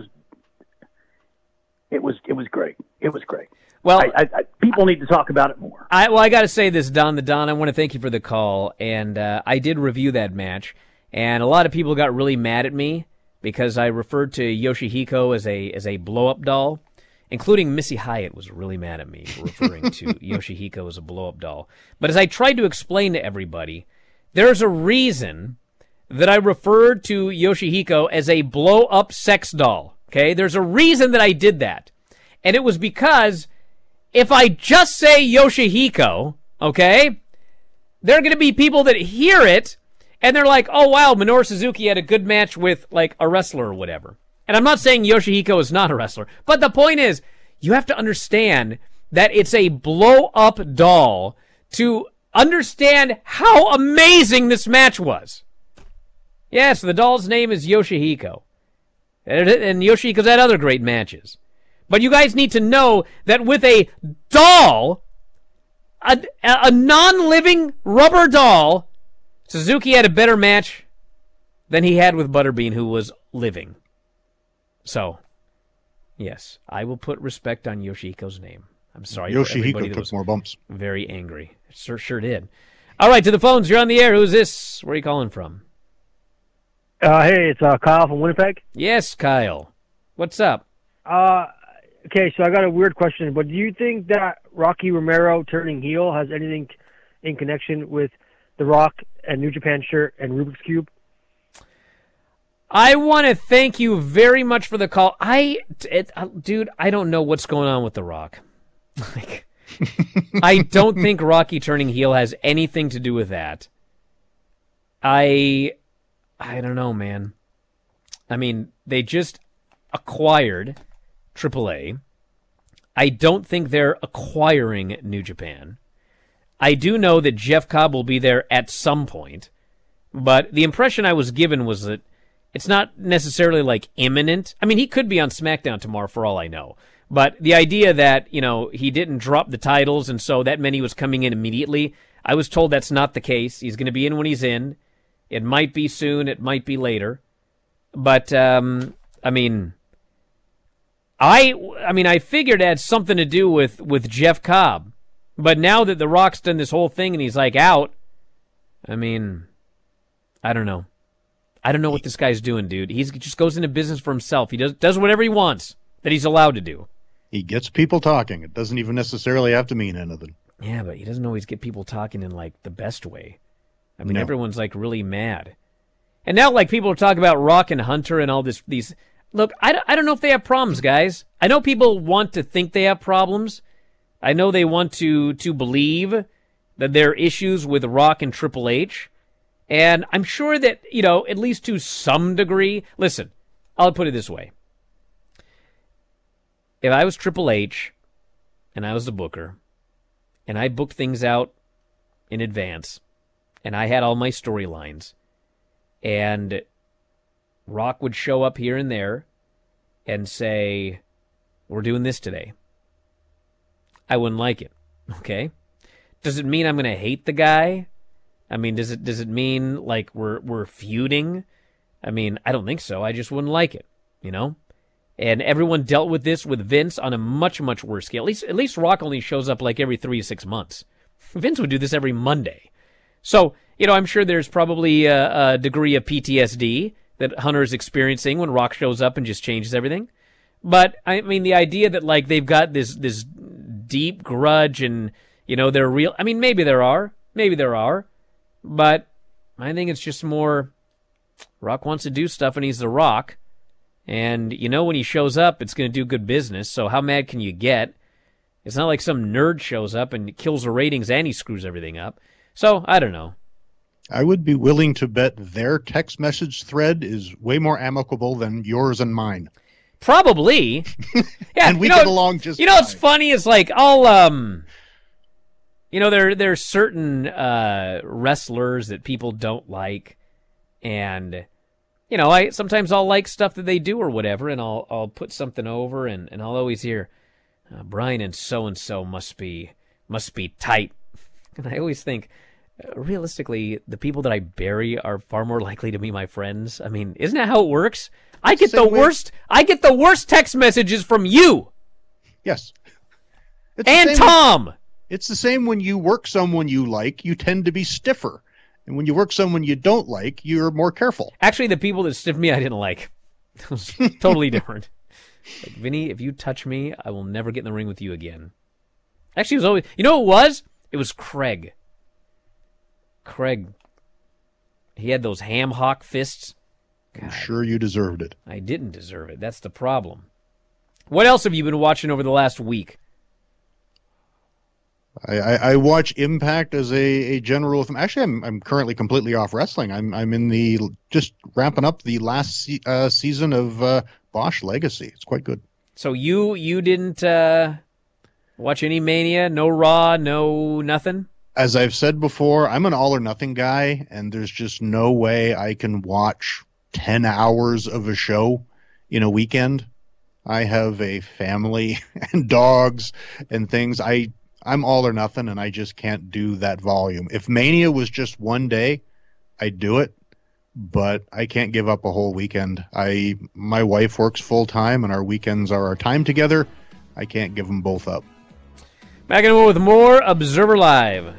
it was it was great. It was great. Well, I, I, I, people need to talk about it more. I, well, I got to say this, Don the Don. I want to thank you for the call, and uh, I did review that match, and a lot of people got really mad at me because I referred to Yoshihiko as a as a blow up doll, including Missy Hyatt was really mad at me for referring to Yoshihiko as a blow up doll. But as I tried to explain to everybody, there's a reason that I referred to Yoshihiko as a blow up sex doll. Okay, there's a reason that I did that, and it was because if I just say Yoshihiko, okay, there are going to be people that hear it, and they're like, oh, wow, Minoru Suzuki had a good match with, like, a wrestler or whatever. And I'm not saying Yoshihiko is not a wrestler, but the point is, you have to understand that it's a blow-up doll to understand how amazing this match was. Yes, the doll's name is Yoshihiko. And and Yoshihiko's had other great matches. But you guys need to know that with a doll, a, a non-living rubber doll, Suzuki had a better match than he had with Butterbean, who was living. So, yes, I will put respect on Yoshihiko's name. I'm sorry for everybody Yoshihiko that took was more bumps. very angry. Sure, sure did. All right, to the phones. You're on the air. Who's this? Where are you calling from? Uh, hey, it's uh, Kyle from Winnipeg. Yes, Kyle. What's up? Uh, okay, so I got a weird question, but do you think that Rocky Romero turning heel has anything in connection with The Rock and New Japan shirt and Rubik's Cube? I want to thank you very much for the call. I, it, uh, dude, I don't know what's going on with The Rock. Like, I don't think Rocky turning heel has anything to do with that. I, I don't know, man. I mean, they just acquired triple A. I don't think they're acquiring New Japan. I do know that Jeff Cobb will be there at some point, but the impression I was given was that it's not necessarily like imminent. I mean, he could be on SmackDown tomorrow for all I know. But the idea that, you know, he didn't drop the titles and so that meant he was coming in immediately, I was told that's not the case. He's going to be in when he's in. It might be soon. It might be later. But, um, I mean, I I mean, I figured it had something to do with, with Jeff Cobb. But now that The Rock's done this whole thing and he's, like, out, I mean, I don't know. I don't know what this guy's doing, dude. He just goes into business for himself. He does does whatever he wants that he's allowed to do. He gets people talking. It doesn't even necessarily have to mean anything. Yeah, but he doesn't always get people talking in, like, the best way. I mean, No. everyone's, like, really mad. And now, like, people are talking about Rock and Hunter and all this. These Look, I don't, I don't know if they have problems, guys. I know people want to think they have problems. I know they want to to believe that there are issues with Rock and Triple H. And I'm sure that, you know, at least to some degree, listen, I'll put it this way. If I was Triple H and I was the booker and I booked things out in advance and I had all my storylines and Rock would show up here and there and say, we're doing this today, I wouldn't like it, okay? Does it mean I'm going to hate the guy? I mean, does it does it mean, like, we're we're feuding? I mean, I don't think so. I just wouldn't like it, you know? And everyone dealt with this with Vince on a much, much worse scale. At least, at least Rock only shows up, like, every three to six months. Vince would do this every Monday. So, you know, I'm sure there's probably a, a degree of P T S D that Hunter is experiencing when Rock shows up and just changes everything. But, I mean, the idea that, like, they've got this this deep grudge and, you know, they're real... I mean, maybe there are. Maybe there are. But I think it's just more Rock wants to do stuff and he's The Rock. And, you know, when he shows up, it's going to do good business. So how mad can you get? It's not like some nerd shows up and kills the ratings and he screws everything up. So, I don't know. I would be willing to bet their text message thread is way more amicable than yours and mine. Probably. Yeah, and we you know, get along just You know what's funny is, like, I'll, um... You know, there there's certain uh, wrestlers that people don't like, and, you know, I sometimes I'll like stuff that they do or whatever, and I'll I'll put something over, and, and I'll always hear, uh, Brian and so-and-so must be, must be tight. And I always think, uh, realistically, the people that I bury are far more likely to be my friends. I mean, isn't that how it works? I get the way- worst, I get the worst text messages from you. Yes. It's the And same Tom. When, it's the same when you work someone you like, you tend to be stiffer. And when you work someone you don't like, you're more careful. Actually, the people that stiffed me, I didn't like. It was totally different. Like, Vinny, if you touch me, I will never get in the ring with you again. Actually, it was always... You know what it was? It was Craig. Craig. He had those ham hock fists. I'm sure you deserved it. I didn't deserve it. That's the problem. What else have you been watching over the last week? I, I, I watch Impact as a, a general. Actually, I'm I'm currently completely off wrestling. I'm I'm in the just ramping up the last se- uh, season of uh, Bosch Legacy. It's quite good. So you you didn't uh, watch any Mania? No Raw? No nothing? As I've said before, I'm an all or nothing guy, and there's just no way I can watch ten hours of a show in a weekend. I have a family and dogs and things. I I'm all or nothing, and I just can't do that volume. If Mania was just one day, I'd do it, but I can't give up a whole weekend. I my wife works full time, and our weekends are our time together. I can't give them both up. Back in a moment with more Observer Live.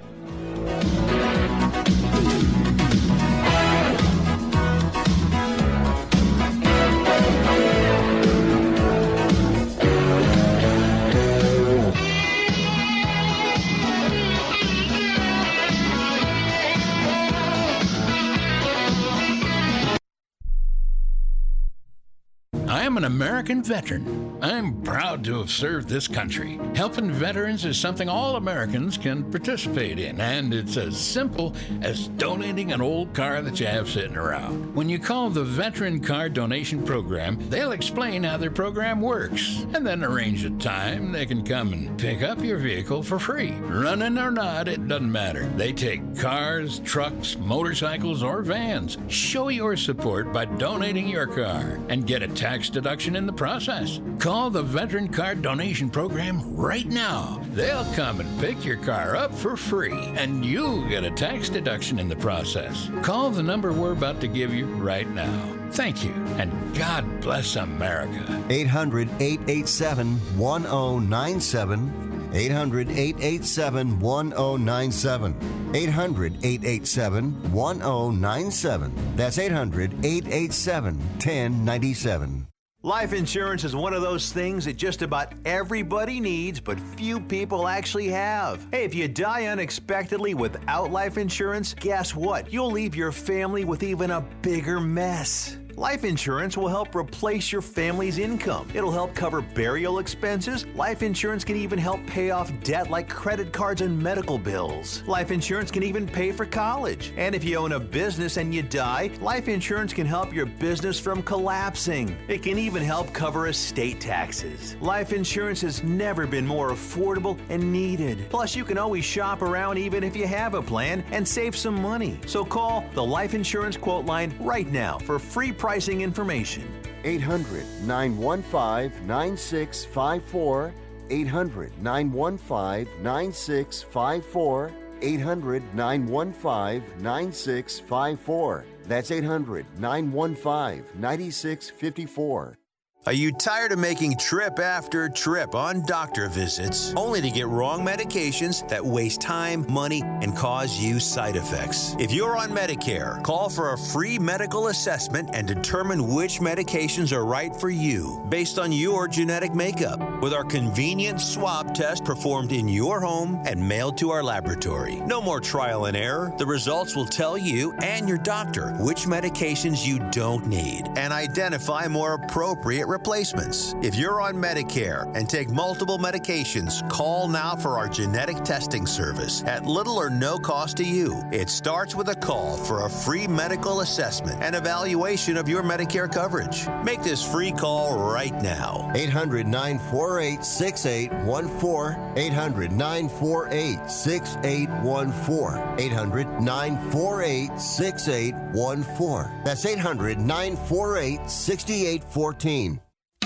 I'm an American veteran. I'm proud to have served this country. Helping veterans is something all Americans can participate in, and it's as simple as donating an old car that you have sitting around. When you call the Veteran Car Donation Program, they'll explain how their program works, and then arrange a time they can come and pick up your vehicle for free. Running or not, it doesn't matter. They take cars, trucks, motorcycles, or vans. Show your support by donating your car and get a tax deduction in the process. Call the Veteran Car Donation Program right now. They'll come and pick your car up for free, and you'll get a tax deduction in the process. Call the number we're about to give you right now. Thank you, and God bless America. eight hundred, eight eight seven, one oh nine seven. eight hundred, eight eight seven, one oh nine seven. eight hundred, eight eight seven, one oh nine seven. That's eight hundred, eight eight seven, one oh nine seven. Life insurance is one of those things that just about everybody needs, but few people actually have. Hey, if you die unexpectedly without life insurance, guess what? You'll leave your family with even a bigger mess. Life insurance will help replace your family's income. It'll help cover burial expenses. Life insurance can even help pay off debt like credit cards and medical bills. Life insurance can even pay for college. And if you own a business and you die, life insurance can help your business from collapsing. It can even help cover estate taxes. Life insurance has never been more affordable and needed. Plus, you can always shop around even if you have a plan and save some money. So call the Life Insurance Quote Line right now for free pricing information. eight hundred, nine one five, nine six five four. eight hundred, nine one five, nine six five four. eight hundred, nine one five, nine six five four. That's eight hundred, nine one five, nine six five four. Are you tired of making trip after trip on doctor visits only to get wrong medications that waste time, money, and cause you side effects? If you're on Medicare, call for a free medical assessment and determine which medications are right for you based on your genetic makeup with our convenient swab test performed in your home and mailed to our laboratory. No more trial and error. The results will tell you and your doctor which medications you don't need and identify more appropriate replacements. If you're on Medicare and take multiple medications, call now for our genetic testing service at little or no cost to you. It starts with a call for a free medical assessment and evaluation of your Medicare coverage. Make this free call right now. eight hundred, nine four eight, six eight one four. eight hundred, nine four eight, six eight one four. eight hundred, nine four eight, six eight one four. That's eight hundred, nine four eight, six eight one four.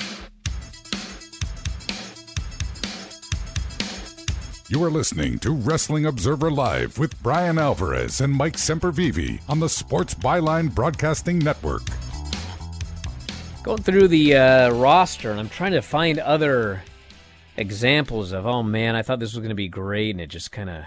You are listening to Wrestling Observer Live with Brian Alvarez and Mike Sempervive on the Sports Byline Broadcasting Network. Going through the uh, roster, and I'm trying to find other examples of, oh man, I thought this was going to be great, and it just kind of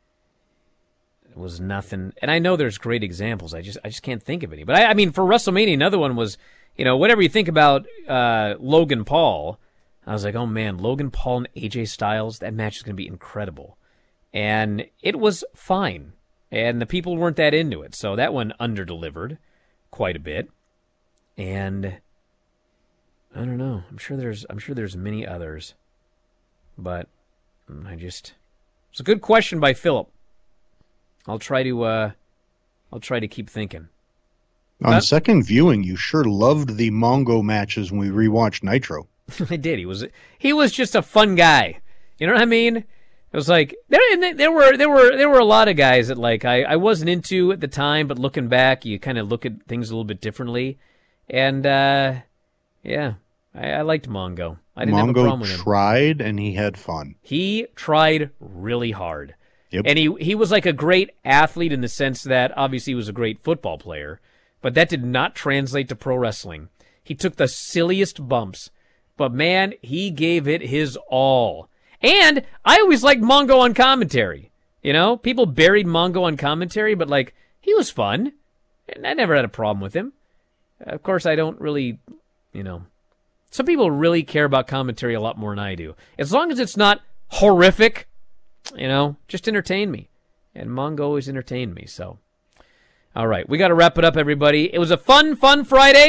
was nothing. And I know there's great examples. I just I just can't think of any. But I, I mean, for WrestleMania, another one was, you know, whatever you think about uh, Logan Paul, I was like, oh man, Logan Paul and A J Styles, that match is going to be incredible. And it was fine. And the people weren't that into it. So that one underdelivered quite a bit. And I don't know. I'm sure there's I'm sure there's many others. But I just it's a good question by Philip. I'll try to uh I'll try to keep thinking. On But- second viewing, you sure loved the Mongo matches when we rewatched Nitro. I did. He was he was just a fun guy. You know what I mean? It was like there and there were there were there were a lot of guys that like I, I wasn't into at the time, but looking back, you kind of look at things a little bit differently. And uh, yeah, I, I liked Mongo. I didn't have a problem Mongo with him. tried and he had fun. He tried really hard. Yep. And he he was like a great athlete in the sense that obviously he was a great football player, but that did not translate to pro wrestling. He took the silliest bumps. But, man, he gave it his all. And I always liked Mongo on commentary. You know, people buried Mongo on commentary, but, like, he was fun. And I never had a problem with him. Of course, I don't really, you know. Some people really care about commentary a lot more than I do. As long as it's not horrific, you know, just entertain me. And Mongo always entertained me, so. All right, we got to wrap it up, everybody. It was a fun, fun Friday.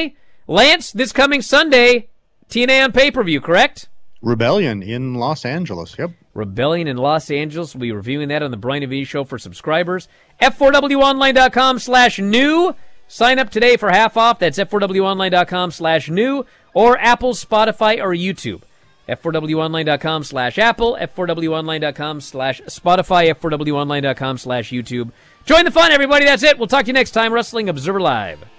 Lance, this coming Sunday, T N A on pay-per-view, correct? Rebellion in Los Angeles, yep. Rebellion in Los Angeles. We'll be reviewing that on the Brian and Vinny Show for subscribers. F four W online dot com slash new. Sign up today for half off. That's F four W online dot com slash new. Or Apple, Spotify, or YouTube. F four W online dot com slash Apple. F four W online dot com slash Spotify. F four W online dot com slash YouTube. Join the fun, everybody. That's it. We'll talk to you next time. Wrestling Observer Live.